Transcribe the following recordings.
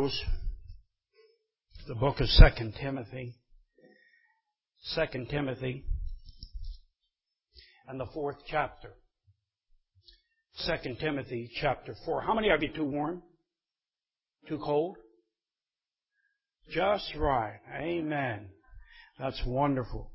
Bibles, the book of 2 Timothy. 2 Timothy and the 4th chapter. 2 Timothy chapter 4. How many of you too warm? Too cold? Just right. Amen. That's wonderful.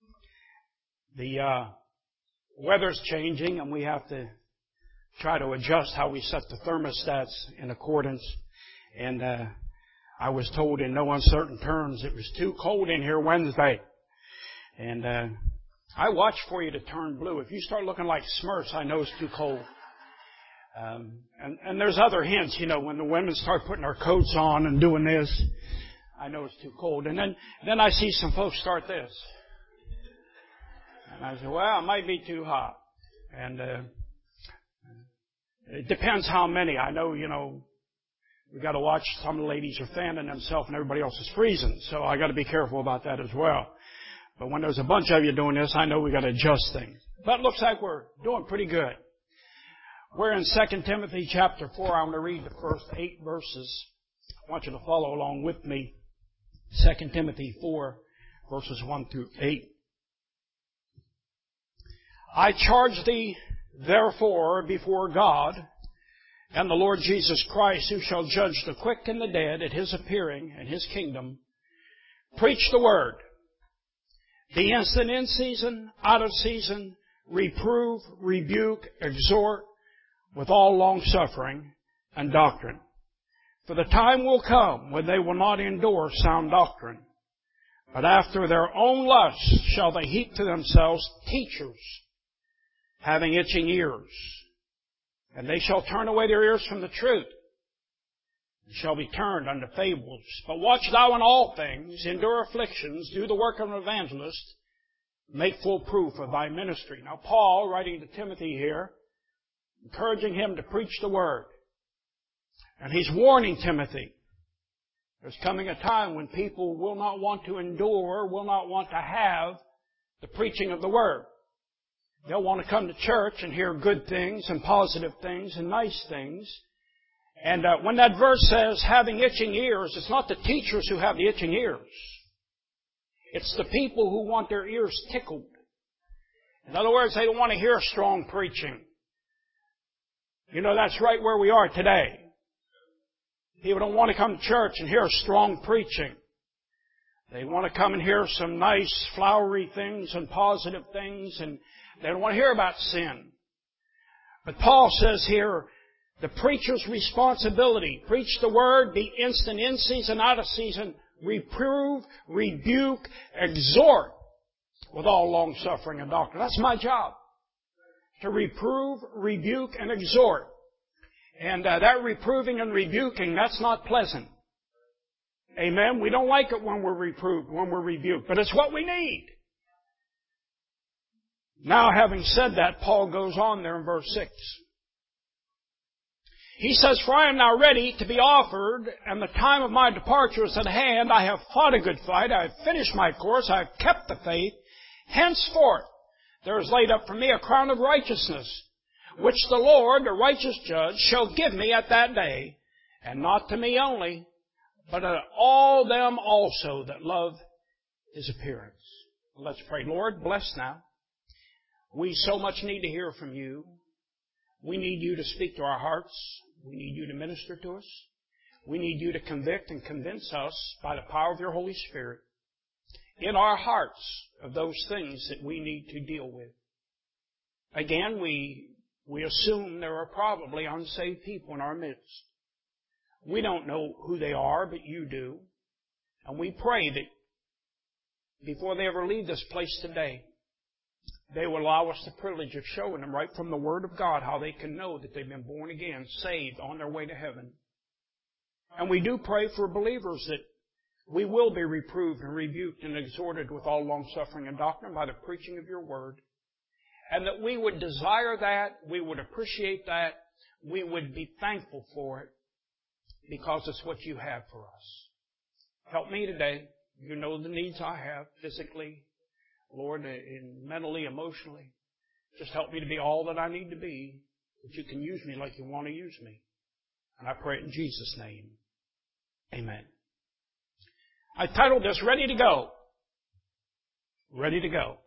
The weather's changing and we have to try to adjust how we set the thermostats in accordance. And I was told in no uncertain terms it was too cold in here Wednesday. And I watch for you to turn blue. If you start looking like Smurfs, I know it's too cold. And there's other hints, you know, when the women start putting their coats on and doing this, I know it's too cold. And then I see some folks start this. And I say, well, it might be too hot. And it depends how many. I know, you know, we got to watch. Some of the ladies are fanning themselves and everybody else is freezing. So I got to be careful about that as well. But when there's a bunch of you doing this, I know we got to adjust things. But it looks like we're doing pretty good. We're in 2 Timothy chapter 4. I'm going to read the first 8 verses. I want you to follow along with me. 2 Timothy 4, verses 1 through 8. I charge thee, therefore, before God and the Lord Jesus Christ, who shall judge the quick and the dead at His appearing and His kingdom, preach the word. Be instant in season, out of season, reprove, rebuke, exhort, with all longsuffering and doctrine. For the time will come when they will not endure sound doctrine, but after their own lusts shall they heap to themselves teachers, having itching ears. And they shall turn away their ears from the truth, and shall be turned unto fables. But watch thou in all things, endure afflictions, do the work of an evangelist, make full proof of thy ministry. Now Paul, writing to Timothy here, encouraging him to preach the word. And he's warning Timothy. There's coming a time when people will not want to endure, will not want to have the preaching of the word. They'll want to come to church and hear good things and positive things and nice things. And when that verse says having itching ears, it's not the teachers who have the itching ears. It's the people who want their ears tickled. In other words, they don't want to hear strong preaching. You know, that's right where we are today. People don't want to come to church and hear strong preaching. They want to come and hear some nice, flowery things and positive things, and they don't want to hear about sin. But Paul says here, the preacher's responsibility, preach the word, be instant in season, out of season, reprove, rebuke, exhort with all long-suffering and doctrine. That's my job. To reprove, rebuke, and exhort. And that reproving and rebuking, that's not pleasant. Amen? We don't like it when we're reproved, when we're rebuked, but it's what we need. Now, having said that, Paul goes on there in verse 6. He says, for I am now ready to be offered, and the time of my departure is at hand. I have fought a good fight. I have finished my course. I have kept the faith. Henceforth, there is laid up for me a crown of righteousness, which the Lord, the righteous judge, shall give me at that day, and not to me only, but to all them also that love His appearance. Let's pray. Lord, bless now. We so much need to hear from You. We need You to speak to our hearts. We need You to minister to us. We need You to convict and convince us by the power of Your Holy Spirit in our hearts of those things that we need to deal with. Again, we assume there are probably unsaved people in our midst. We don't know who they are, but You do. And we pray that before they ever leave this place today, they will allow us the privilege of showing them right from the Word of God how they can know that they've been born again, saved, on their way to heaven. And we do pray for believers that we will be reproved and rebuked and exhorted with all longsuffering and doctrine by the preaching of Your Word. And that we would desire that, we would appreciate that, we would be thankful for it because it's what You have for us. Help me today. You know the needs I have physically, Lord, and mentally, emotionally. Just help me to be all that I need to be, that You can use me like You want to use me. And I pray it in Jesus' name. Amen. I titled this, Ready to Go. Ready to go.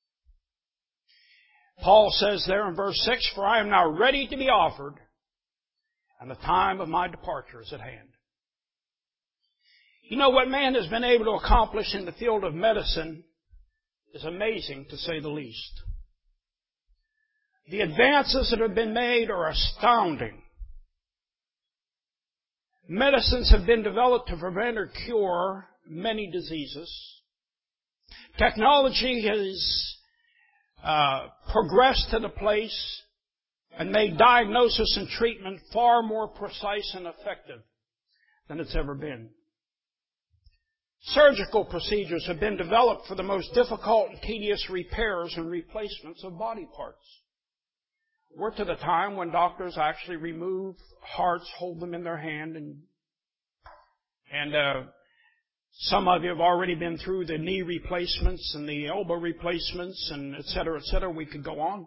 Paul says there in verse 6, For I am now ready to be offered, and the time of my departure is at hand. You know, what man has been able to accomplish in the field of medicine is amazing, to say the least. The advances that have been made are astounding. Medicines have been developed to prevent or cure many diseases. Technology has progressed to the place and made diagnosis and treatment far more precise and effective than it's ever been. Surgical procedures have been developed for the most difficult and tedious repairs and replacements of body parts. We're to the time when doctors actually remove hearts, hold them in their hand, and some of you have already been through the knee replacements and the elbow replacements and et cetera, et cetera. We could go on.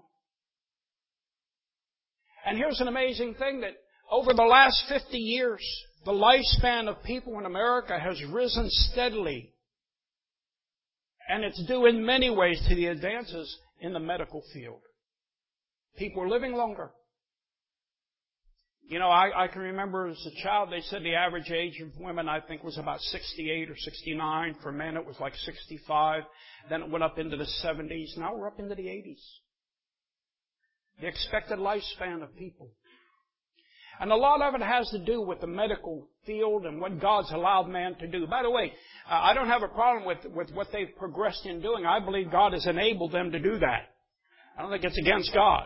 And here's an amazing thing, that over the last 50 years, the lifespan of people in America has risen steadily. And it's due in many ways to the advances in the medical field. People are living longer. You know, I can remember as a child, they said the average age of women, I think, was about 68 or 69. For men, it was like 65. Then it went up into the 70s. Now we're up into the 80s. The expected lifespan of people. And a lot of it has to do with the medical field and what God's allowed man to do. By the way, I don't have a problem with what they've progressed in doing. I believe God has enabled them to do that. I don't think it's against God.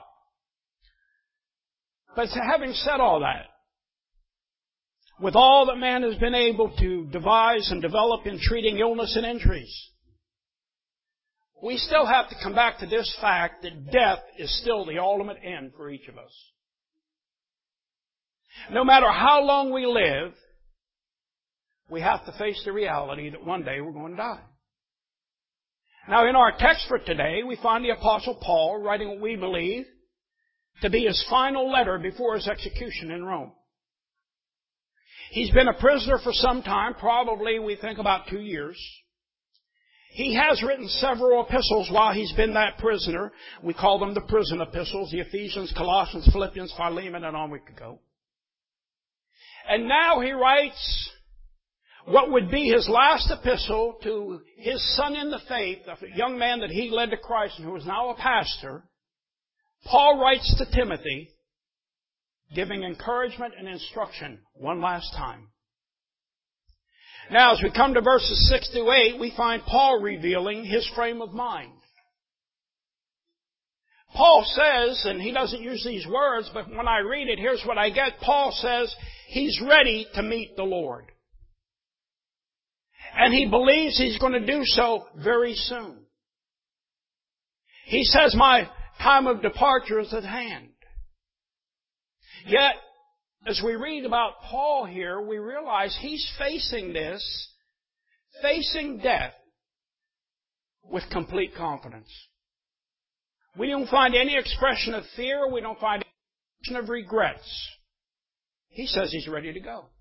But having said all that, with all that man has been able to devise and develop in treating illness and injuries, we still have to come back to this fact that death is still the ultimate end for each of us. No matter how long we live, we have to face the reality that one day we're going to die. Now, in our text for today, we find the Apostle Paul writing what we believe to be his final letter before his execution in Rome. He's been a prisoner for some time, probably we think about 2 years. He has written several epistles while he's been that prisoner. We call them the prison epistles, the Ephesians, Colossians, Philippians, Philemon, and on we could go. And now he writes what would be his last epistle to his son in the faith, a young man that he led to Christ and who is now a pastor. Paul writes to Timothy, giving encouragement and instruction one last time. Now, as we come to verses 6 to 8, we find Paul revealing his frame of mind. Paul says, and he doesn't use these words, but when I read it, here's what I get. Paul says he's ready to meet the Lord. And he believes he's going to do so very soon. He says, my time of departure is at hand. Yet, as we read about Paul here, we realize he's facing death, with complete confidence. We don't find any expression of fear. We don't find any expression of regrets. He says he's ready to go.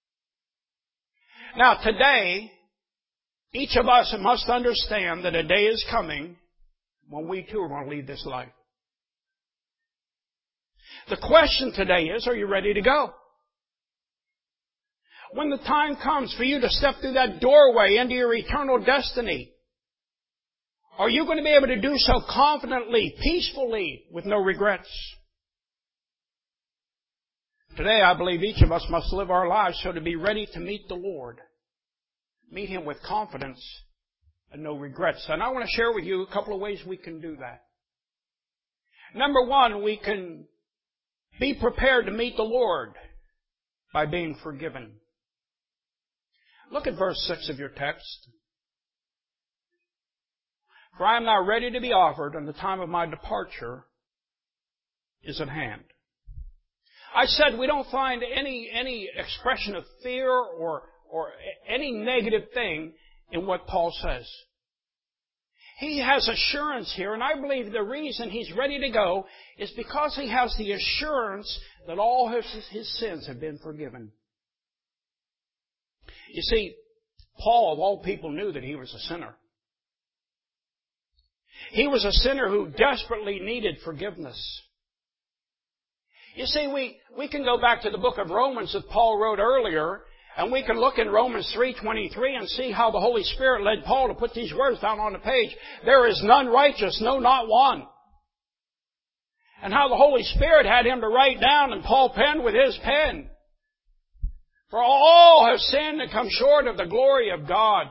Now, today, each of us must understand that a day is coming when we too are going to leave this life. The question today is, are you ready to go? When the time comes for you to step through that doorway into your eternal destiny, are you going to be able to do so confidently, peacefully, with no regrets? Today, I believe each of us must live our lives so to be ready to meet the Lord. Meet Him with confidence and no regrets. And I want to share with you a couple of ways we can do that. Number one, we can be prepared to meet the Lord by being forgiven. Look at verse 6 of your text. For I am now ready to be offered, and the time of my departure is at hand. I said we don't find any expression of fear or any negative thing in what Paul says. He has assurance here, and I believe the reason he's ready to go is because he has the assurance that all his sins have been forgiven. You see, Paul, of all people, knew that he was a sinner. He was a sinner who desperately needed forgiveness. You see, we can go back to the book of Romans that Paul wrote earlier, and we can look in Romans 3:23 and see how the Holy Spirit led Paul to put these words down on the page. There is none righteous, no, not one. And how the Holy Spirit had him to write down, and Paul penned with his pen. For all have sinned and come short of the glory of God.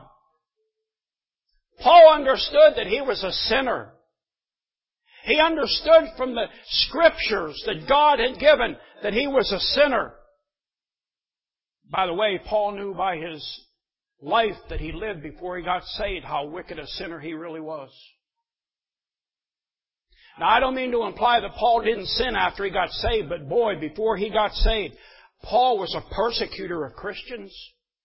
Paul understood that he was a sinner. He understood from the Scriptures that God had given that he was a sinner. By the way, Paul knew by his life that he lived before he got saved how wicked a sinner he really was. Now, I don't mean to imply that Paul didn't sin after he got saved, but boy, before he got saved, Paul was a persecutor of Christians.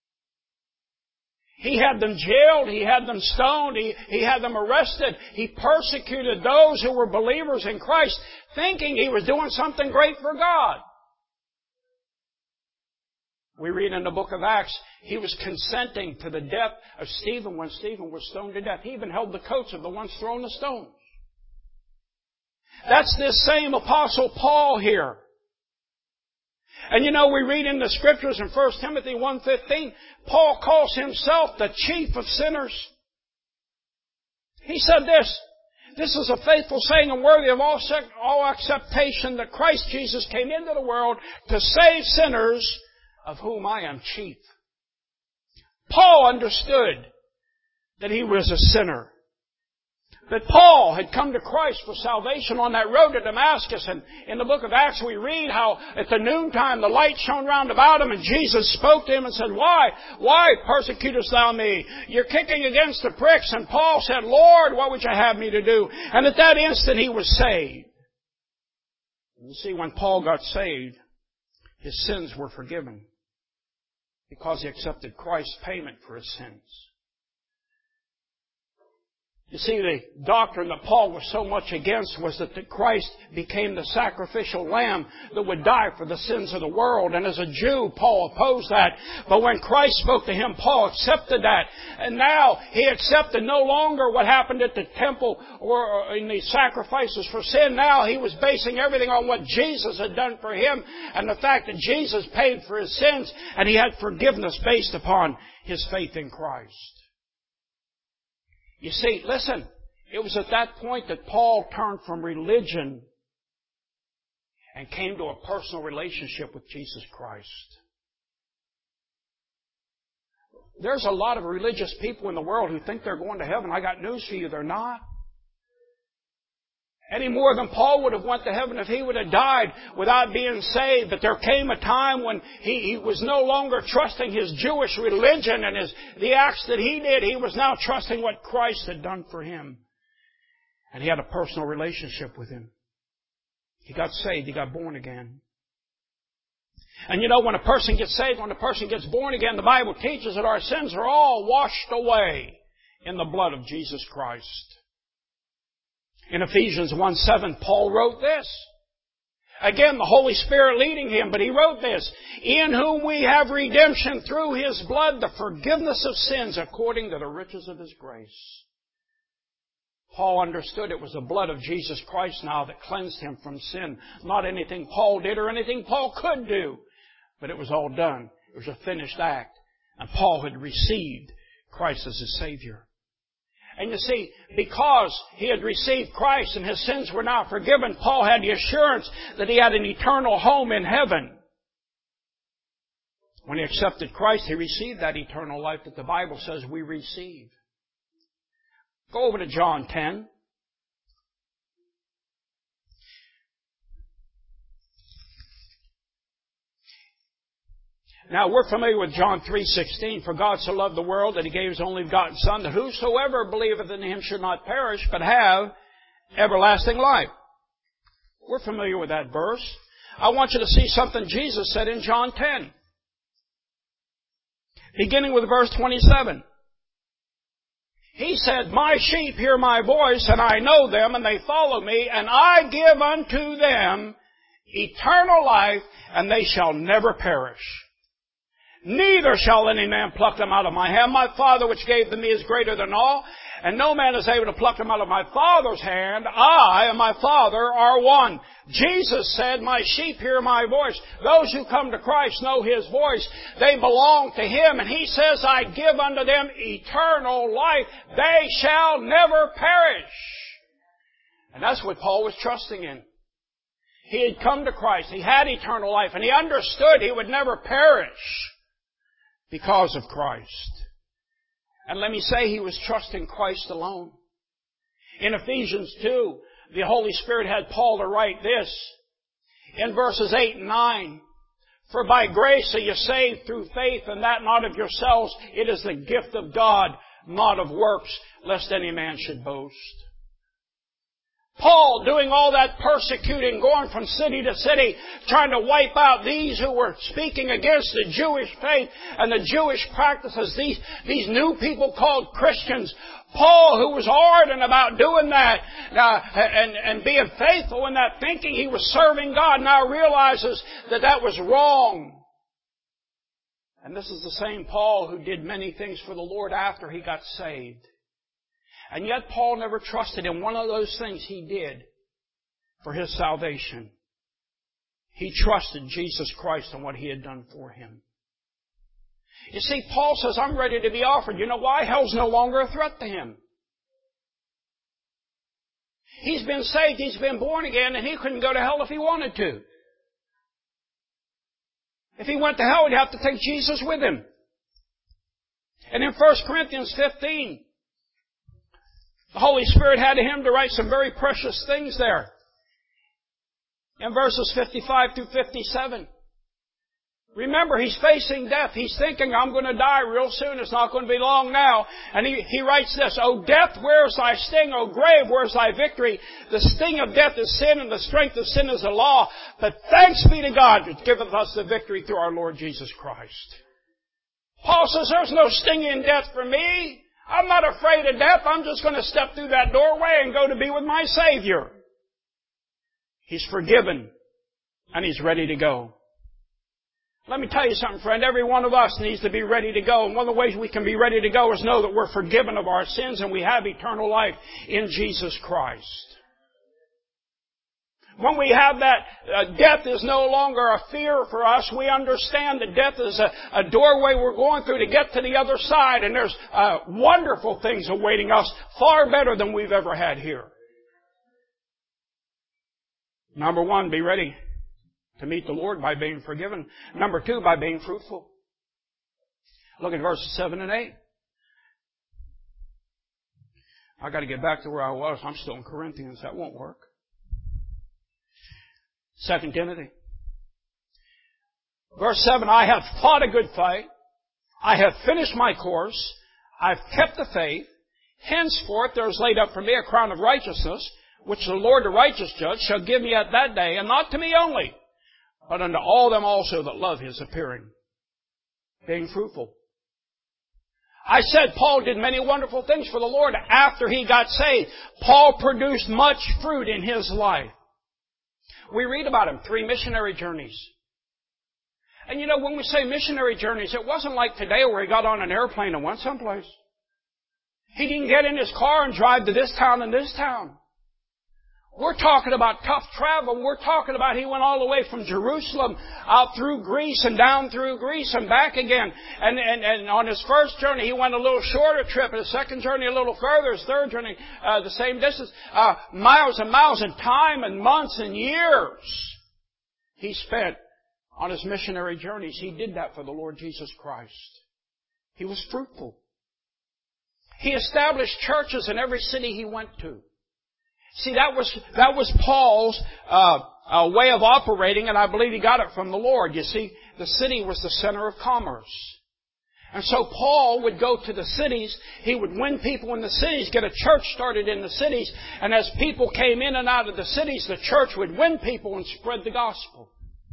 He had them jailed, he had them stoned, he had them arrested. He persecuted those who were believers in Christ, thinking he was doing something great for God. We read in the book of Acts, he was consenting to the death of Stephen when Stephen was stoned to death. He even held the coats of the ones throwing the stones. That's this same Apostle Paul here. And you know, we read in the Scriptures in 1 Timothy 1:15, Paul calls himself the chief of sinners. He said this is a faithful saying and worthy of all acceptation that Christ Jesus came into the world to save sinners, of whom I am chief. Paul understood that he was a sinner. That Paul had come to Christ for salvation on that road to Damascus. And in the book of Acts we read how at the noontime the light shone round about him and Jesus spoke to him and said, Why persecutest thou me? You're kicking against the pricks. And Paul said, Lord, what would you have me to do? And at that instant he was saved. You see, when Paul got saved, his sins were forgiven because he accepted Christ's payment for his sins. You see, the doctrine that Paul was so much against was that Christ became the sacrificial lamb that would die for the sins of the world. And as a Jew, Paul opposed that. But when Christ spoke to him, Paul accepted that. And now he accepted no longer what happened at the temple or in the sacrifices for sin. Now he was basing everything on what Jesus had done for him and the fact that Jesus paid for his sins and he had forgiveness based upon his faith in Christ. You see, listen, it was at that point that Paul turned from religion and came to a personal relationship with Jesus Christ. There's a lot of religious people in the world who think they're going to heaven. I got news for you, they're not. Any more than Paul would have went to heaven if he would have died without being saved. But there came a time when he was no longer trusting his Jewish religion and the acts that he did. He was now trusting what Christ had done for him. And he had a personal relationship with him. He got saved. He got born again. And you know, when a person gets saved, when a person gets born again, the Bible teaches that our sins are all washed away in the blood of Jesus Christ. In Ephesians 1:7, Paul wrote this. Again, the Holy Spirit leading him, but he wrote this. In whom we have redemption through His blood, the forgiveness of sins according to the riches of His grace. Paul understood it was the blood of Jesus Christ now that cleansed him from sin. Not anything Paul did or anything Paul could do, but it was all done. It was a finished act. And Paul had received Christ as his Savior. And you see, because he had received Christ and his sins were now forgiven, Paul had the assurance that he had an eternal home in heaven. When he accepted Christ, he received that eternal life that the Bible says we receive. Go over to John 10. Now, we're familiar with John 3:16. For God so loved the world that He gave His only begotten Son, that whosoever believeth in Him should not perish, but have everlasting life. We're familiar with that verse. I want you to see something Jesus said in John 10. Beginning with verse 27. He said, My sheep hear my voice, and I know them, and they follow me, and I give unto them eternal life, and they shall never perish. Neither shall any man pluck them out of my hand. My Father which gave them me is greater than all, and no man is able to pluck them out of my Father's hand. I and my Father are one. Jesus said, my sheep hear my voice. Those who come to Christ know His voice. They belong to Him. And He says, I give unto them eternal life. They shall never perish. And that's what Paul was trusting in. He had come to Christ. He had eternal life. And he understood he would never perish because of Christ. And let me say, he was trusting Christ alone. In Ephesians 2, the Holy Spirit had Paul to write this in verses 8 and 9. For by grace are you saved through faith, and that not of yourselves. It is the gift of God, not of works, lest any man should boast. Paul doing all that persecuting, going from city to city, trying to wipe out these who were speaking against the Jewish faith and the Jewish practices, these new people called Christians. Paul, who was ardent about doing that and being faithful in that, thinking he was serving God, now realizes that that was wrong. And this is the same Paul who did many things for the Lord after he got saved. And yet Paul never trusted in one of those things he did for his salvation. He trusted Jesus Christ and what He had done for him. You see, Paul says, I'm ready to be offered. You know why? Hell's no longer a threat to him. He's been saved, he's been born again, and he couldn't go to hell if he wanted to. If he went to hell, he'd have to take Jesus with him. And in 1 Corinthians 15, the Holy Spirit had him to write some very precious things there. In verses 55 through 57. Remember, he's facing death. He's thinking, I'm going to die real soon. It's not going to be long now. And he writes this, O death, where is thy sting? O grave, where is thy victory? The sting of death is sin, and the strength of sin is the law. But thanks be to God that giveth us the victory through our Lord Jesus Christ. Paul says, there's no sting in death for me. I'm not afraid of death. I'm just going to step through that doorway and go to be with my Savior. He's forgiven, and he's ready to go. Let me tell you something, friend. Every one of us needs to be ready to go. And one of the ways we can be ready to go is know that we're forgiven of our sins and we have eternal life in Jesus Christ. When we have that, death is no longer a fear for us. We understand that death is a doorway we're going through to get to the other side. And there's wonderful things awaiting us, far better than we've ever had here. Number one, be ready to meet the Lord by being forgiven. Number two, by being fruitful. Look at verses 7 and 8. I've got to get back to where I was. I'm still in Corinthians. That won't work. 2 Timothy. Verse 7, I have fought a good fight. I have finished my course. I've kept the faith. Henceforth there is laid up for me a crown of righteousness, which the Lord the righteous judge shall give me at that day, and not to me only, but unto all them also that love His appearing. Being fruitful. I said Paul did many wonderful things for the Lord after he got saved. Paul produced much fruit in his life. We read about him, 3 missionary journeys. And you know, when we say missionary journeys, it wasn't like today where he got on an airplane and went someplace. He didn't get in his car and drive to this town and this town. We're talking about tough travel. We're talking about he went all the way from Jerusalem out through Greece and down through Greece and back again. And on his first journey, he went a little shorter trip. His second journey, a little further. His third journey, the same distance. Miles and miles and time and months and years he spent on his missionary journeys. He did that for the Lord Jesus Christ. He was fruitful. He established churches in every city he went to. See, that was Paul's way of operating, and I believe he got it from the Lord. You see, the city was the center of commerce. And so Paul would go to the cities, he would win people in the cities, get a church started in the cities, and as people came in and out of the cities, the church would win people and spread the gospel.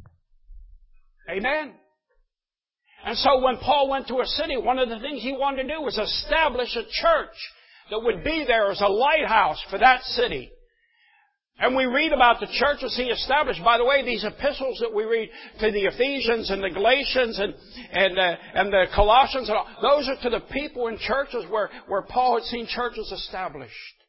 Amen. And so when Paul went to a city, one of the things he wanted to do was establish a church that would be there as a lighthouse for that city. And we read about the churches He established. By the way, these epistles that we read to the Ephesians and the Galatians and the Colossians, and all, those are to the people in churches where Paul had seen churches established.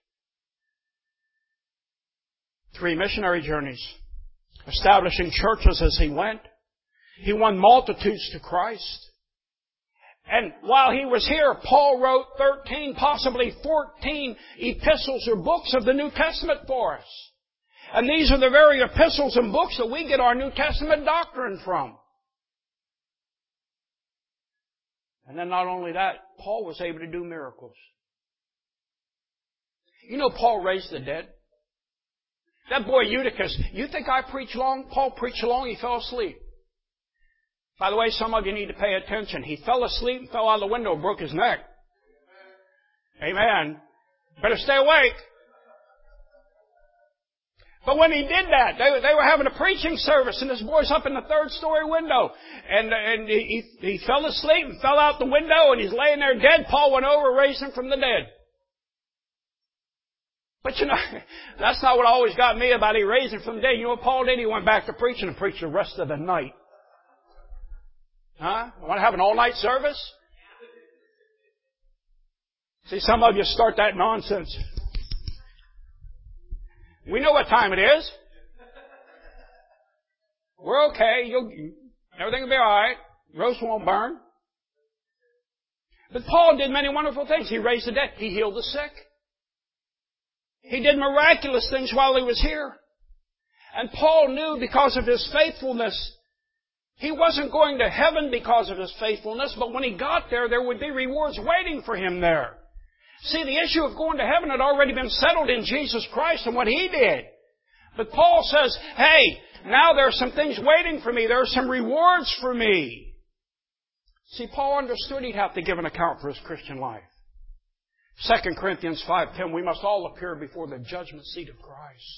3 missionary journeys, establishing churches as he went. He won multitudes to Christ. And while he was here, Paul wrote 13, possibly 14 epistles or books of the New Testament for us. And these are the very epistles and books that we get our New Testament doctrine from. And then not only that, Paul was able to do miracles. You know Paul raised the dead? That boy Eutychus, you think I preach long? Paul preached long, he fell asleep. By the way, some of you need to pay attention. He fell asleep and fell out of the window and broke his neck. Amen. Better stay awake. But when he did that, they were having a preaching service, and this boy's up in the 3rd-story window. And he fell asleep and fell out the window, and he's laying there dead. Paul went over, raised him from the dead. But you know, that's not what always got me about he raised him from the dead. You know what Paul did? He went back to preaching and preached the rest of the night. Huh? You want to have an all-night service? See, some of you start that nonsense. We know what time it is. We're okay. Everything will be alright. Roast won't burn. But Paul did many wonderful things. He raised the dead. He healed the sick. He did miraculous things while he was here. And Paul knew because of his faithfulness, he wasn't going to heaven because of his faithfulness, but when he got there, there would be rewards waiting for him there. See, the issue of going to heaven had already been settled in Jesus Christ and what He did. But Paul says, hey, now there are some things waiting for me. There are some rewards for me. See, Paul understood he'd have to give an account for his Christian life. 2 Corinthians 5:10, we must all appear before the judgment seat of Christ.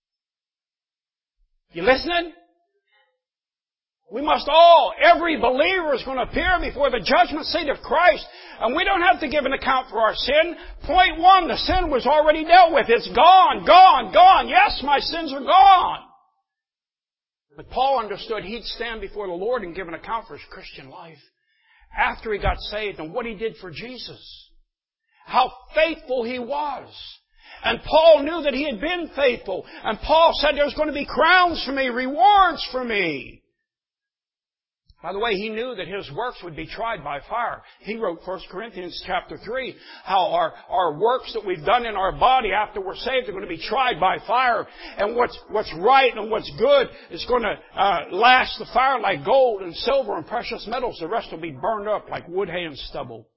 You listening? We must all, every believer is going to appear before the judgment seat of Christ. And we don't have to give an account for our sin. Point 1, the sin was already dealt with. It's gone, gone, gone. Yes, my sins are gone. But Paul understood he'd stand before the Lord and give an account for his Christian life after he got saved and what he did for Jesus. How faithful he was. And Paul knew that he had been faithful. And Paul said there's going to be crowns for me, rewards for me. By the way, he knew that his works would be tried by fire. He wrote 1 Corinthians chapter 3, how our works that we've done in our body after we're saved are going to be tried by fire. And what's right and what's good is going to last the fire like gold and silver and precious metals. The rest will be burned up like wood, hay, and stubble.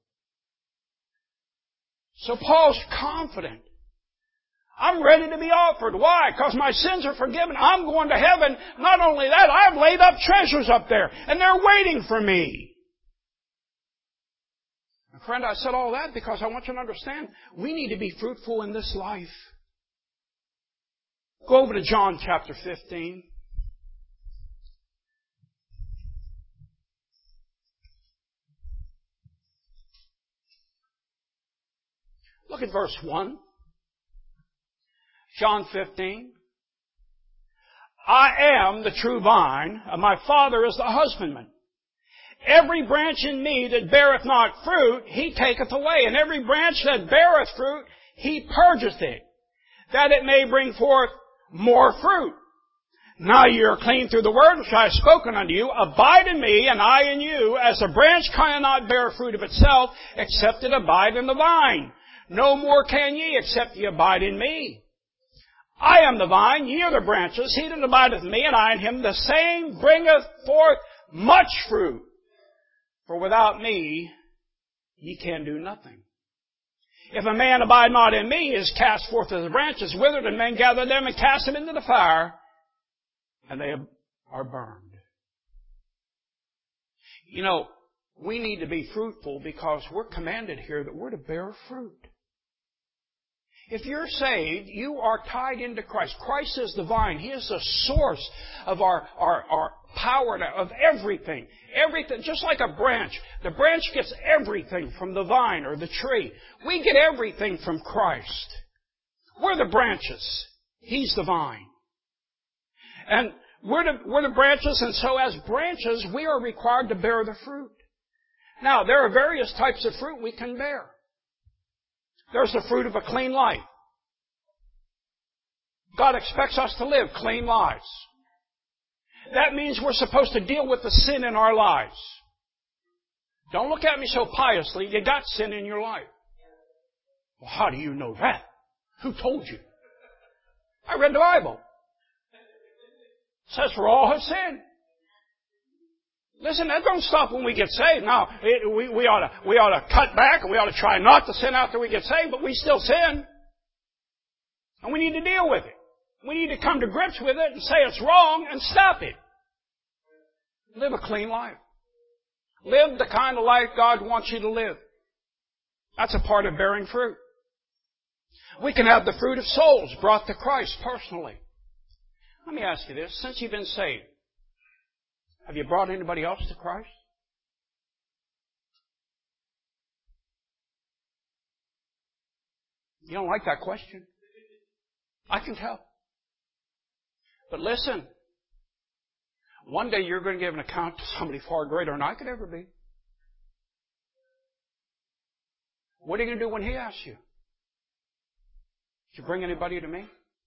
So Paul's confident. I'm ready to be offered. Why? Because my sins are forgiven. I'm going to heaven. Not only that, I've laid up treasures up there, and they're waiting for me. And friend, I said all that because I want you to understand, we need to be fruitful in this life. Go over to John chapter 15. Look at verse 1. John 15. I am the true vine, and my Father is the husbandman. Every branch in me that beareth not fruit, He taketh away. And every branch that beareth fruit, He purgeth it, that it may bring forth more fruit. Now ye are clean through the word which I have spoken unto you. Abide in me, and I in you, as a branch cannot bear fruit of itself, except it abide in the vine. No more can ye, except ye abide in me. I am the vine, ye are the branches. He that abideth in me, and I in him, the same bringeth forth much fruit. For without me, ye can do nothing. If a man abide not in me, he is cast forth as the branches, withered, and men gather them and cast them into the fire, and they are burned. You know, we need to be fruitful because we're commanded here that we're to bear fruit. If you're saved, you are tied into Christ. Christ is the vine. He is the source of our power, of everything. Everything, just like a branch. The branch gets everything from the vine or the tree. We get everything from Christ. We're the branches. He's the vine. And we're the branches, and so as branches, we are required to bear the fruit. Now, there are various types of fruit we can bear. There's the fruit of a clean life. God expects us to live clean lives. That means we're supposed to deal with the sin in our lives. Don't look at me so piously. You got sin in your life. Well, how do you know that? Who told you? I read the Bible. It says, for all have sinned. Listen, that don't stop when we get saved. Now, we ought to cut back, and we ought to try not to sin after we get saved, but we still sin. And we need to deal with it. We need to come to grips with it and say it's wrong and stop it. Live a clean life. Live the kind of life God wants you to live. That's a part of bearing fruit. We can have the fruit of souls brought to Christ personally. Let me ask you this. Since you've been saved, have you brought anybody else to Christ? You don't like that question? I can tell. But listen, one day you're going to give an account to somebody far greater than I could ever be. What are you going to do when He asks you? Did you bring anybody to me?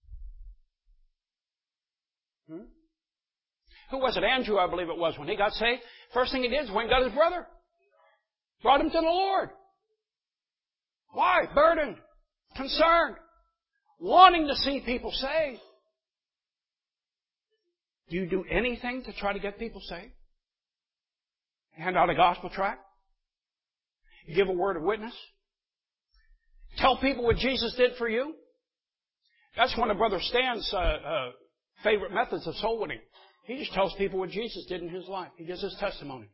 Who was it? Andrew, I believe it was, when he got saved. First thing he did is went and got his brother. Brought him to the Lord. Why? Burdened. Concerned. Wanting to see people saved. Do you do anything to try to get people saved? Hand out a gospel tract? Give a word of witness? Tell people what Jesus did for you? That's one of Brother Stan's favorite methods of soul winning. He just tells people what Jesus did in his life. He gives his testimony.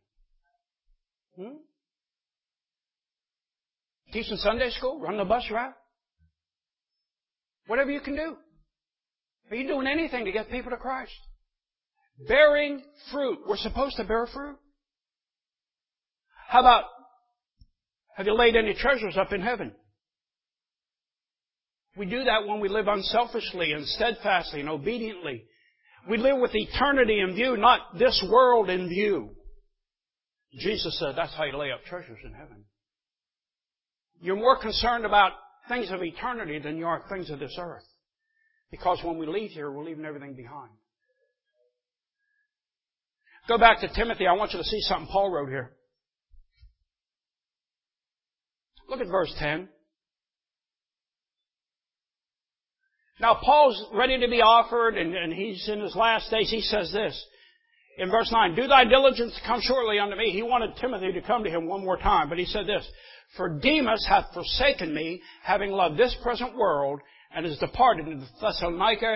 Teach in Sunday school, run the bus route. Whatever you can do. Are you doing anything to get people to Christ? Bearing fruit. We're supposed to bear fruit. How about, have you laid any treasures up in heaven? We do that when we live unselfishly and steadfastly and obediently. We live with eternity in view, not this world in view. Jesus said that's how you lay up treasures in heaven. You're more concerned about things of eternity than you are things of this earth. Because when we leave here, we're leaving everything behind. Go back to Timothy. I want you to see something Paul wrote here. Look at verse 10. Now, Paul's ready to be offered, and he's in his last days. He says this in verse 9, do thy diligence to come shortly unto me. He wanted Timothy to come to him one more time, but he said this, for Demas hath forsaken me, having loved this present world, and is departed into Thessalonica,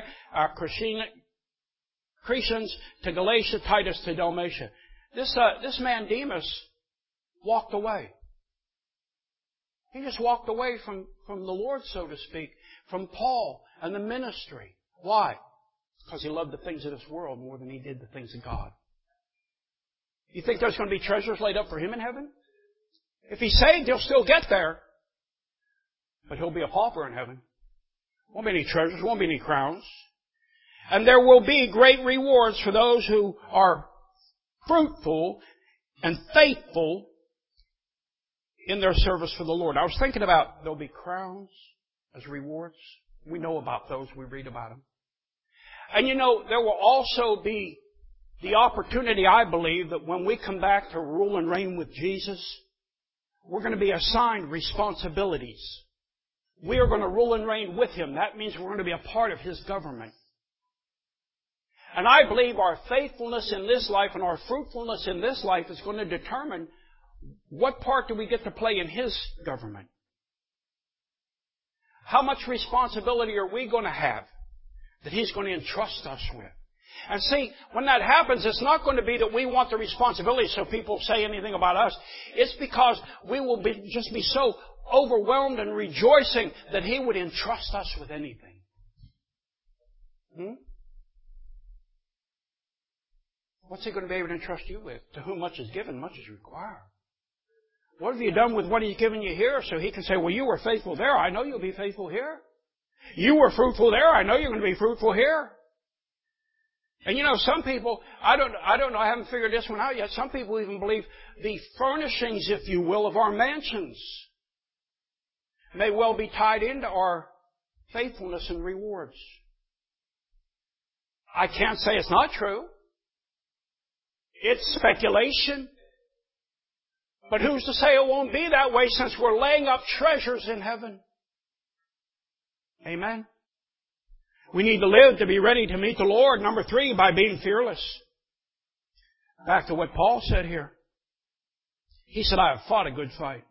Crescens, to Galatia, Titus, to Dalmatia. This man Demas walked away. He just walked away from the Lord, so to speak, from Paul and the ministry. Why? Because he loved the things of this world more than he did the things of God. You think there's going to be treasures laid up for him in heaven? If he's saved, he'll still get there. But he'll be a pauper in heaven. Won't be any treasures, won't be any crowns. And there will be great rewards for those who are fruitful and faithful in their service for the Lord. I was thinking about there'll be crowns as rewards. We know about those. We read about them. And you know, there will also be the opportunity, I believe, that when we come back to rule and reign with Jesus, we're going to be assigned responsibilities. We are going to rule and reign with Him. That means we're going to be a part of His government. And I believe our faithfulness in this life and our fruitfulness in this life is going to determine what part do we get to play in His government. How much responsibility are we going to have that He's going to entrust us with? And see, when that happens, it's not going to be that we want the responsibility so people say anything about us. It's because we will just be so overwhelmed and rejoicing that He would entrust us with anything. What's He going to be able to entrust you with? To whom much is given, much is required. What have you done with what He's given you here? So He can say, well, you were faithful there. I know you'll be faithful here. You were fruitful there. I know you're going to be fruitful here. And you know, some people, I don't know, I haven't figured this one out yet. Some people even believe the furnishings, if you will, of our mansions may well be tied into our faithfulness and rewards. I can't say it's not true. It's speculation. But who's to say it won't be that way since we're laying up treasures in heaven? Amen. We need to live to be ready to meet the Lord. Number 3, by being fearless. Back to what Paul said here. He said, I have fought a good fight.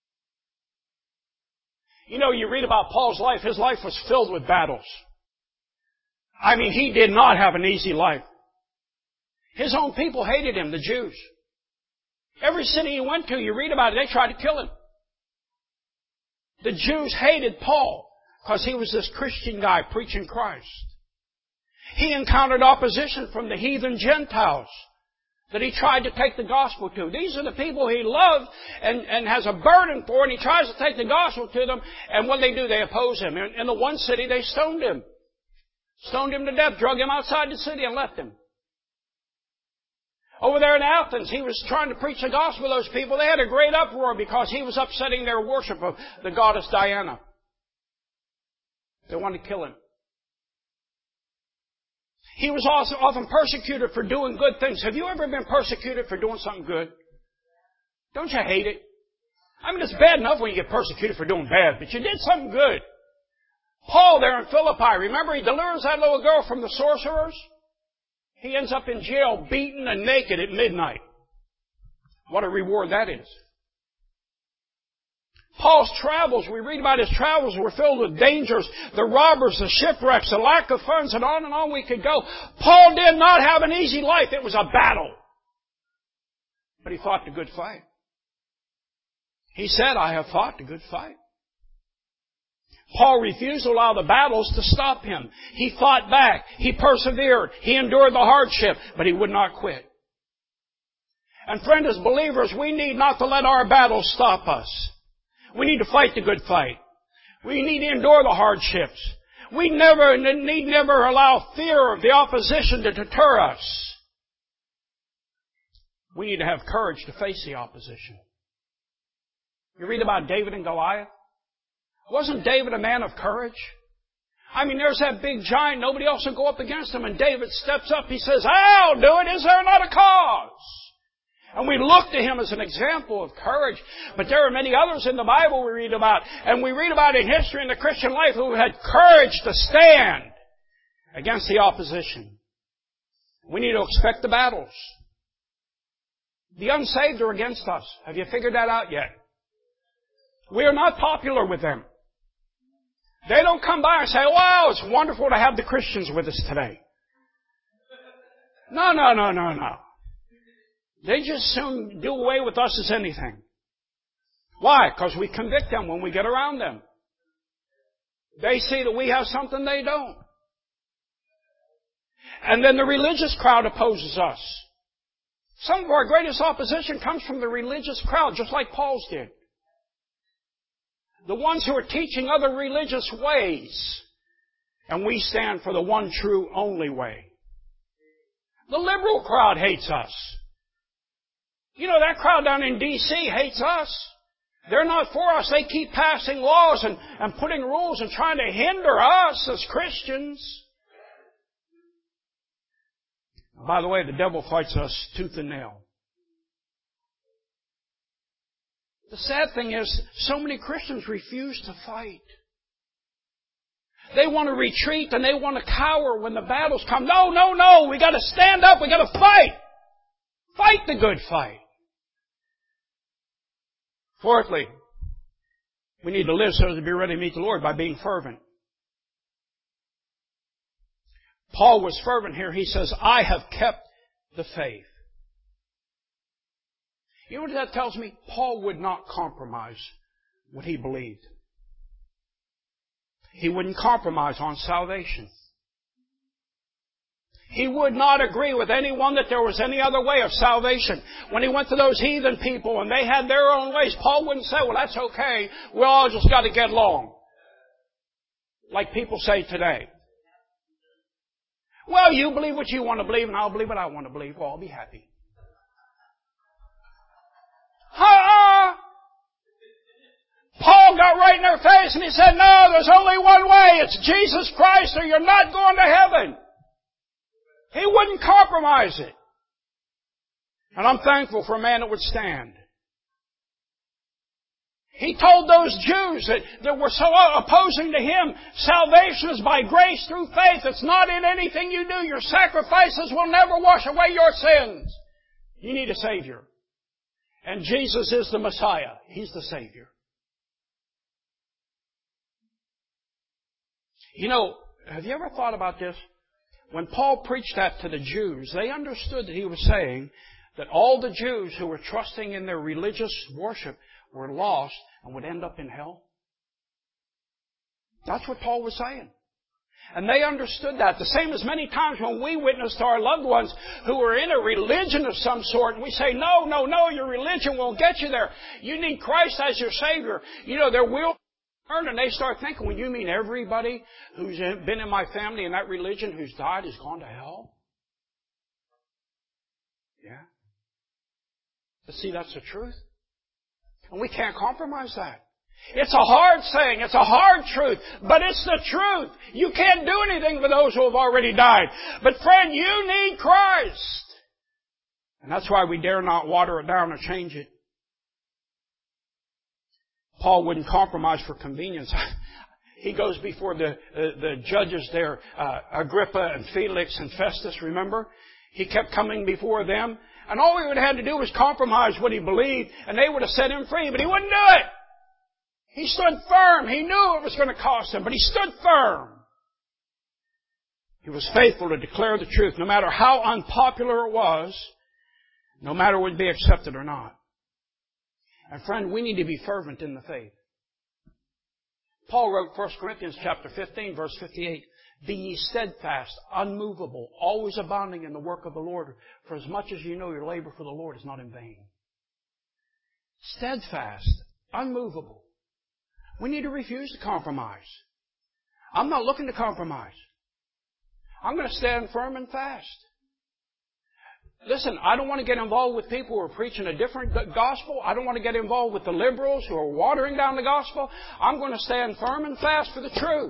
You know, you read about Paul's life. His life was filled with battles. I mean, he did not have an easy life. His own people hated him, the Jews. Every city he went to, you read about it, they tried to kill him. The Jews hated Paul because he was this Christian guy preaching Christ. He encountered opposition from the heathen Gentiles that he tried to take the gospel to. These are the people he loved and has a burden for, and he tries to take the gospel to them, and what do? They oppose him. In the one city, they stoned him. Stoned him to death, drug him outside the city, and left him. Over there in Athens, he was trying to preach the gospel to those people. They had a great uproar because he was upsetting their worship of the goddess Diana. They wanted to kill him. He was also often persecuted for doing good things. Have you ever been persecuted for doing something good? Don't you hate it? I mean, it's bad enough when you get persecuted for doing bad, but you did something good. Paul there in Philippi, remember he delivers that little girl from the sorcerers? He ends up in jail, beaten and naked at midnight. What a reward that is. Paul's travels, we read about his travels, were filled with dangers, the robbers, the shipwrecks, the lack of funds, and on we could go. Paul did not have an easy life. It was a battle. But he fought the good fight. He said, I have fought the good fight. Paul refused to allow the battles to stop him. He fought back. He persevered. He endured the hardship, but he would not quit. And friend, as believers, we need not to let our battles stop us. We need to fight the good fight. We need to endure the hardships. We need never allow fear of the opposition to deter us. We need to have courage to face the opposition. You read about David and Goliath. Wasn't David a man of courage? I mean, there's that big giant. Nobody else will go up against him. And David steps up. He says, I'll do it. Is there not a cause? And we look to him as an example of courage. But there are many others in the Bible we read about. And we read about in history in the Christian life who had courage to stand against the opposition. We need to expect the battles. The unsaved are against us. Have you figured that out yet? We are not popular with them. They don't come by and say, wow, it's wonderful to have the Christians with us today. No. They just soon do away with us as anything. Why? Because we convict them when we get around them. They see that we have something they don't. And then the religious crowd opposes us. Some of our greatest opposition comes from the religious crowd, just like Paul's did. The ones who are teaching other religious ways. And we stand for the one true only way. The liberal crowd hates us. You know, that crowd down in D.C. hates us. They're not for us. They keep passing laws and putting rules and trying to hinder us as Christians. By the way, the devil fights us tooth and nail. The sad thing is, so many Christians refuse to fight. They want to retreat and they want to cower when the battles come. No. We got to stand up. We got to fight. Fight the good fight. Fourthly, we need to live so as to be ready to meet the Lord by being fervent. Paul was fervent here. He says, I have kept the faith. You know what that tells me? Paul would not compromise what he believed. He wouldn't compromise on salvation. He would not agree with anyone that there was any other way of salvation. When he went to those heathen people and they had their own ways, Paul wouldn't say, well, that's okay. We all just got to get along. like people say today. Well, you believe what you want to believe, and I'll believe what I want to believe. Well, I'll be happy. Paul got right in their face and he said, no, there's only one way. It's Jesus Christ or you're not going to heaven. He wouldn't compromise it. And I'm thankful for a man that would stand. He told those Jews that were so opposing to him, salvation is by grace through faith. It's not in anything you do. Your sacrifices will never wash away your sins. You need a Savior. And Jesus is the Messiah. He's the Savior. You know, have you ever thought about this? When Paul preached that to the Jews, they understood that he was saying that all the Jews who were trusting in their religious worship were lost and would end up in hell. That's what Paul was saying. And they understood that. The same as many times when we witness to our loved ones who are in a religion of some sort, and we say, no, your religion won't get you there. You need Christ as your Savior. You know, their will turn, and they start thinking, well, you mean everybody who's been in my family in that religion who's died has gone to hell? Yeah. But see, that's the truth. And we can't compromise that. It's a hard saying. It's a hard truth. But it's the truth. You can't do anything for those who have already died. But friend, you need Christ. And that's why we dare not water it down or change it. Paul wouldn't compromise for convenience. He goes before the judges there, Agrippa and Felix and Festus, remember? He kept coming before them. And all he would have had to do was compromise what he believed, and they would have set him free, but he wouldn't do it. He stood firm. He knew it was going to cost him, but he stood firm. He was faithful to declare the truth, no matter how unpopular it was, no matter would it be accepted or not. And friend, we need to be fervent in the faith. Paul wrote 1 Corinthians chapter 15, verse 58, be ye steadfast, unmovable, always abounding in the work of the Lord, for as much as you know your labor for the Lord is not in vain. Steadfast, unmovable. We need to refuse to compromise. I'm not looking to compromise. I'm going to stand firm and fast. Listen, I don't want to get involved with people who are preaching a different gospel. I don't want to get involved with the liberals who are watering down the gospel. I'm going to stand firm and fast for the truth.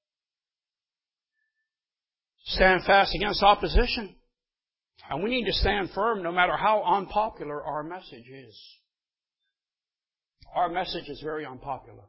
Stand fast against opposition. And we need to stand firm no matter how unpopular our message is. Our message is very unpopular.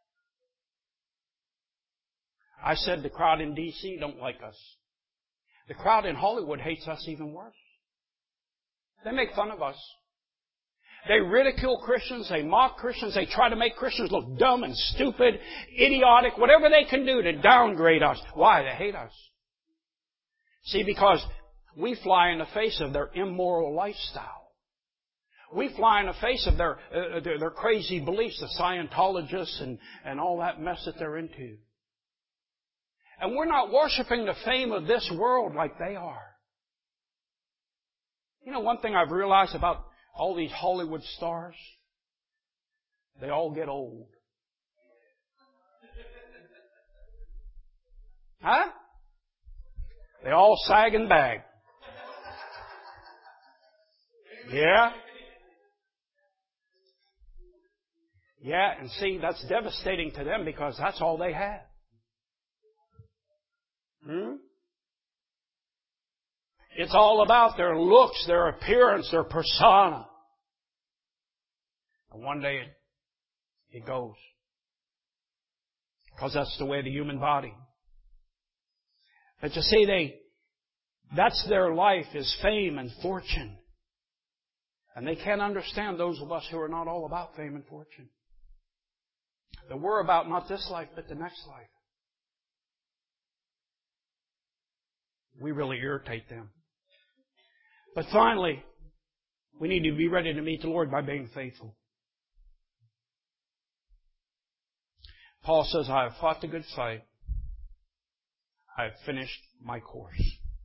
I said the crowd in D.C. don't like us. The crowd in Hollywood hates us even worse. They make fun of us. They ridicule Christians. They mock Christians. They try to make Christians look dumb and stupid, idiotic, whatever they can do to downgrade us. Why? They hate us. See, because we fly in the face of their immoral lifestyle. We fly in the face of their crazy beliefs, the Scientologists and all that mess that they're into. And we're not worshiping the fame of this world like they are. You know, one thing I've realized about all these Hollywood stars, they all get old. Huh? They all sag and bag. Yeah? Yeah, and see, that's devastating to them because that's all they have. It's all about their looks, their appearance, their persona. And one day it goes. Because that's the way of the human body. But you see, that's their life is fame and fortune. And they can't understand those of us who are not all about fame and fortune. That we're about not this life, but the next life. We really irritate them. But finally, we need to be ready to meet the Lord by being faithful. Paul says, I have fought the good fight. I have finished my course.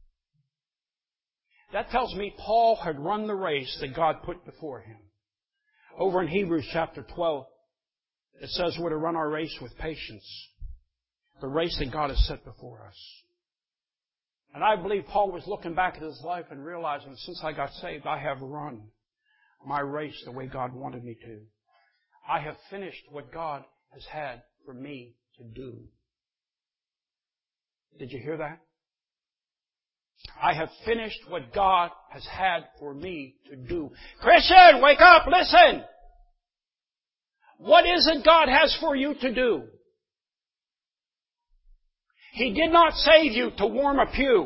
That tells me Paul had run the race that God put before him. Over in Hebrews chapter 12, it says we're to run our race with patience. the race that God has set before us. And I believe Paul was looking back at his life and realizing, since I got saved, I have run my race the way God wanted me to. I have finished what God has had for me to do. Did you hear that? I have finished what God has had for me to do. Christian, wake up, listen! What is it God has for you to do? He did not save you to warm a pew.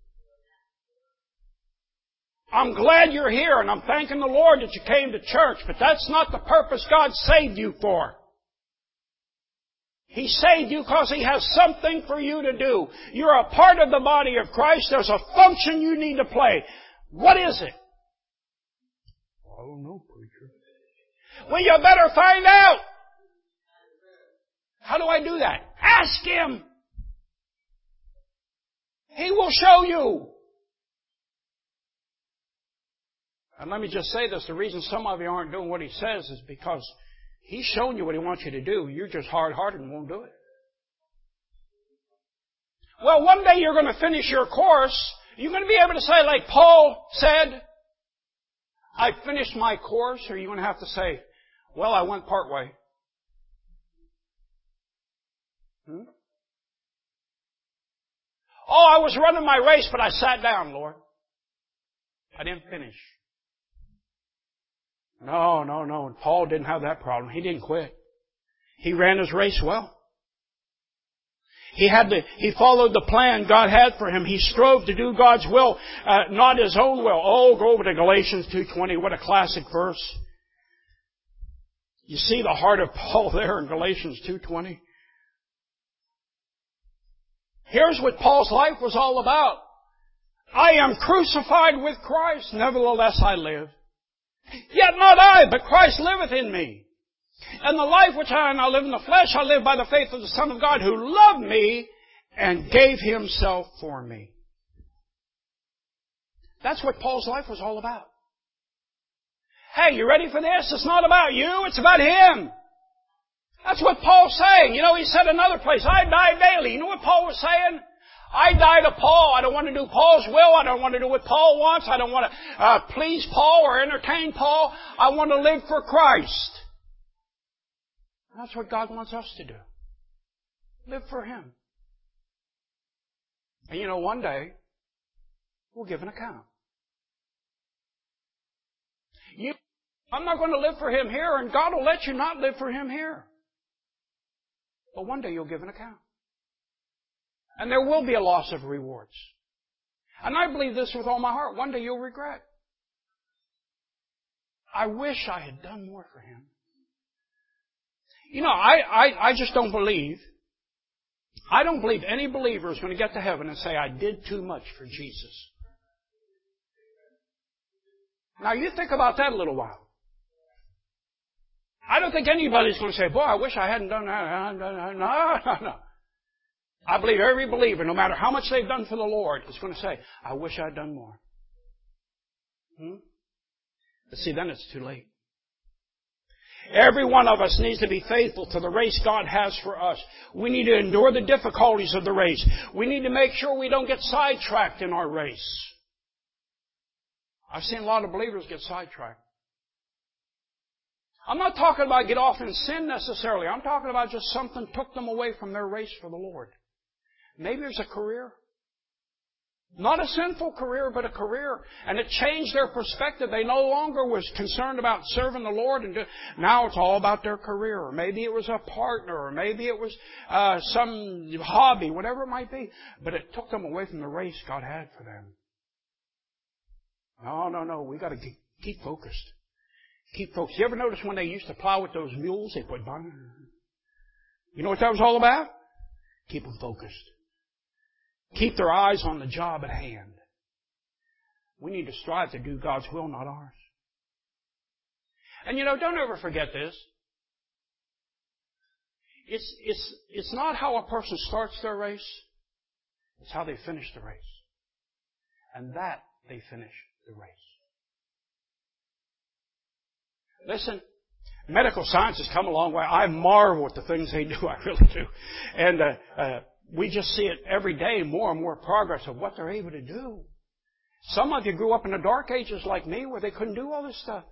I'm glad you're here and I'm thanking the Lord that you came to church, but that's not the purpose God saved you for. He saved you because He has something for you to do. You're a part of the body of Christ. There's a function you need to play. What is it? I don't know, preacher. Well, you better find out. How do I do that? Ask Him. He will show you. And let me just say this. The reason some of you aren't doing what He says is because He's shown you what He wants you to do. You're just hard-hearted and won't do it. Well, one day you're going to finish your course. You're going to be able to say, like Paul said, I finished my course. Or you're going to have to say, well, I went part way. Oh, I was running my race, but I sat down, Lord. I didn't finish. No. Paul didn't have that problem. He didn't quit. He ran his race well. He followed the plan God had for him. He strove to do God's will, not his own will. Oh, go over to Galatians 2:20. What a classic verse. You see the heart of Paul there in Galatians 2:20. Here's what Paul's life was all about. I am crucified with Christ, nevertheless I live. Yet not I, but Christ liveth in me. And the life which I now live in the flesh, I live by the faith of the Son of God, who loved me and gave Himself for me. That's what Paul's life was all about. Hey, you ready for this? It's not about you, it's about Him. That's what Paul's saying. You know, he said another place, I die daily. You know what Paul was saying? I die to Paul. I don't want to do Paul's will. I don't want to do what Paul wants. I don't want to please Paul or entertain Paul. I want to live for Christ. That's what God wants us to do. Live for Him. And you know, one day, we'll give an account. I'm not going to live for Him here, and God will let you not live for Him here. But one day you'll give an account. And there will be a loss of rewards. And I believe this with all my heart. One day you'll regret. I wish I had done more for Him. You know, I just don't believe. I don't believe any believer is going to get to heaven and say, I did too much for Jesus. Now you think about that a little while. I don't think anybody's going to say, boy, I wish I hadn't done that. No. I believe every believer, no matter how much they've done for the Lord, is going to say, I wish I'd done more. But see, then it's too late. Every one of us needs to be faithful to the race God has for us. We need to endure the difficulties of the race. We need to make sure we don't get sidetracked in our race. I've seen a lot of believers get sidetracked. I'm not talking about get off in sin necessarily. I'm talking about just something took them away from their race for the Lord. Maybe it's a career. Not a sinful career, but a career. And it changed their perspective. They no longer was concerned about serving the Lord. Now it's all about their career. Or maybe it was a partner. Or maybe it was some hobby, whatever it might be. But it took them away from the race God had for them. No. We got to keep focused. Keep focused. You ever notice when they used to plow with those mules, they put... You know what that was all about? Keep them focused. Keep their eyes on the job at hand. We need to strive to do God's will, not ours. And you know, don't ever forget this. It's not how a person starts their race. It's how they finish the race. And that they finish the race. Listen, Medical science has come a long way. I marvel at the things they do. I really do. And we just see it every day, more and more progress of what they're able to do. Some of you grew up in the dark ages like me where they couldn't do all this stuff.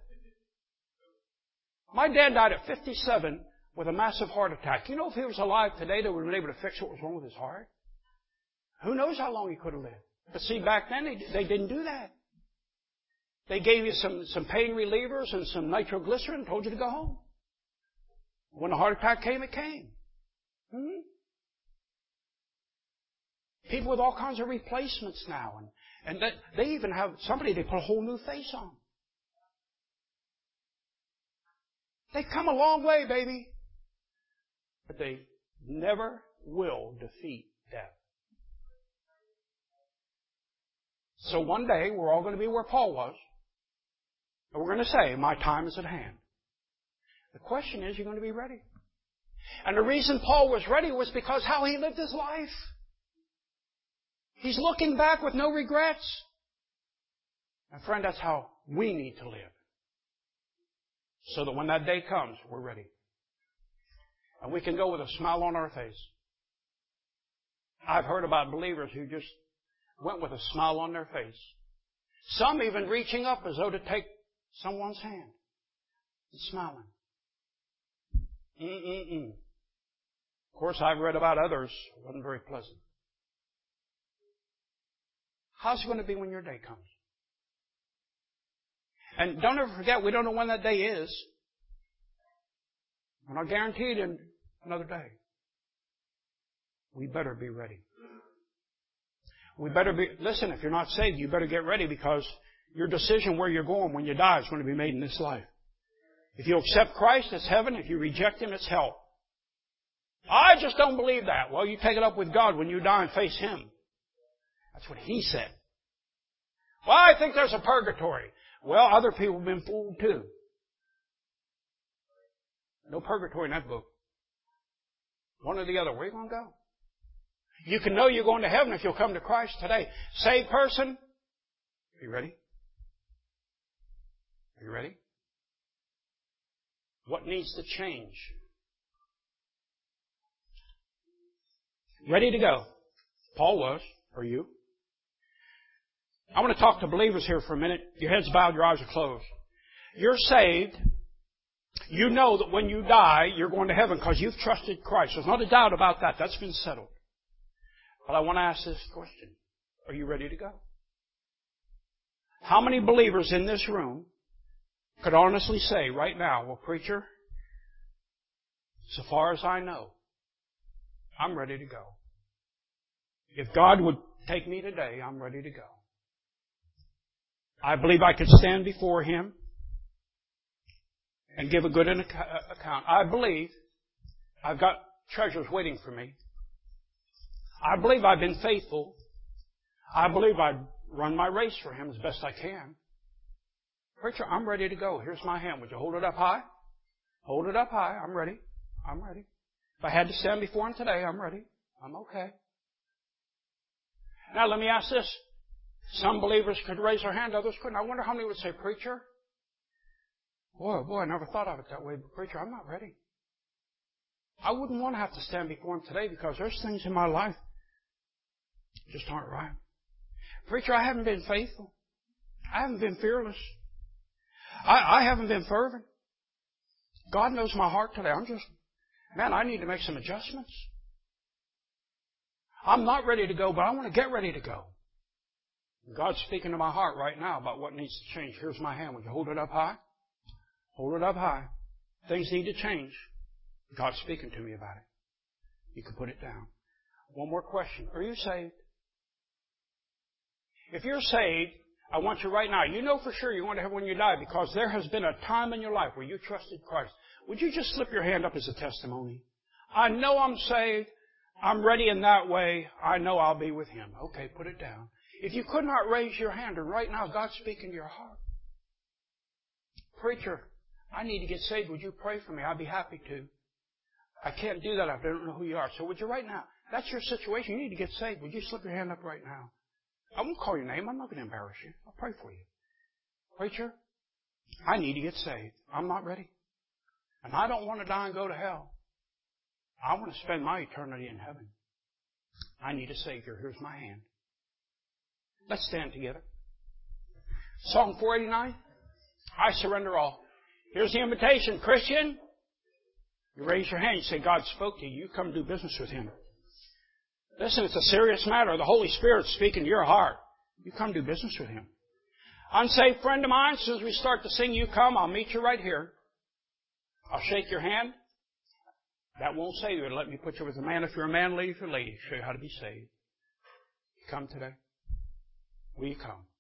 My dad died at 57 with a massive heart attack. You know, if he was alive today, they would have been able to fix what was wrong with his heart. Who knows how long he could have lived. But see, back then they didn't do that. They gave you some pain relievers and some nitroglycerin and told you to go home. When the heart attack came, it came. People with all kinds of replacements now. And they even have somebody they put a whole new face on. They've come a long way, baby. But they never will defeat death. So one day, we're all going to be where Paul was. And we're going to say, my time is at hand. The question is, you're going to be ready. And the reason Paul was ready was because how he lived his life. He's looking back with no regrets. And friend, that's how we need to live. So that when that day comes, we're ready. And we can go with a smile on our face. I've heard about believers who just went with a smile on their face. Some even reaching up as though to take someone's hand and smiling. Of course, I've read about others. It wasn't very pleasant. How's it going to be when your day comes? And don't ever forget, we don't know when that day is. We're not guaranteed in another day. We better be ready. We better be, listen, if you're not saved, you better get ready because your decision where you're going when you die is going to be made in this life. If you accept Christ, it's heaven. If you reject Him, it's hell. I just don't believe that. Well, you take it up with God when you die and face Him. That's what He said. Well, I think there's a purgatory. Well, other people have been fooled too. No purgatory in that book. One or the other. Where are you going to go? You can know you're going to heaven if you'll come to Christ today. Saved person, are you ready? Are you ready? What needs to change? Ready to go. Paul was. Are you? I want to talk to believers here for a minute. Your head's bowed, your eyes are closed. You're saved. You know that when you die, you're going to heaven because you've trusted Christ. There's not a doubt about that. That's been settled. But I want to ask this question. Are you ready to go? How many believers in this room could honestly say right now, well, preacher, so far as I know, I'm ready to go. If God would take me today, I'm ready to go. I believe I could stand before Him and give a good account. I believe I've got treasures waiting for me. I believe I've been faithful. I believe I've run my race for Him as best I can. Preacher, I'm ready to go. Here's my hand. Would you hold it up high? Hold it up high. I'm ready. I'm ready. If I had to stand before Him today, I'm ready. I'm okay. Now let me ask this. Some believers could raise their hand, others couldn't. I wonder how many would say, preacher, boy, I never thought of it that way, but preacher, I'm not ready. I wouldn't want to have to stand before Him today because there's things in my life that just aren't right. Preacher, I haven't been faithful. I haven't been fearless. I haven't been fervent. God knows my heart today. I need to make some adjustments. I'm not ready to go, but I want to get ready to go. God's speaking to my heart right now about what needs to change. Here's my hand. Would you hold it up high? Hold it up high. Things need to change. God's speaking to me about it. You can put it down. One more question. Are you saved? If you're saved, I want you right now. You know for sure you're going to heaven when you die because there has been a time in your life where you trusted Christ. Would you just slip your hand up as a testimony? I know I'm saved. I'm ready in that way. I know I'll be with Him. Okay, put it down. If you could not raise your hand, and right now God's speaking to your heart. Preacher, I need to get saved. Would you pray for me? I'd be happy to. I can't do that. I don't know who you are. So would you right now? That's your situation. You need to get saved. Would you slip your hand up right now? I won't call your name. I'm not going to embarrass you. I'll pray for you. Preacher, I need to get saved. I'm not ready. And I don't want to die and go to hell. I want to spend my eternity in heaven. I need a Savior. Here's my hand. Let's stand together. Psalm 489. I surrender all. Here's the invitation. Christian, you raise your hand. You say, God spoke to you. You come do business with Him. Listen, it's a serious matter. The Holy Spirit's speaking to your heart. You come do business with Him. Unsaved friend of mine, as soon as we start to sing, you come. I'll meet you right here. I'll shake your hand. That won't save you. It'll let me put you with a man. If you're a man, lady, if you're a lady, show you how to be saved. You come today. Will you come?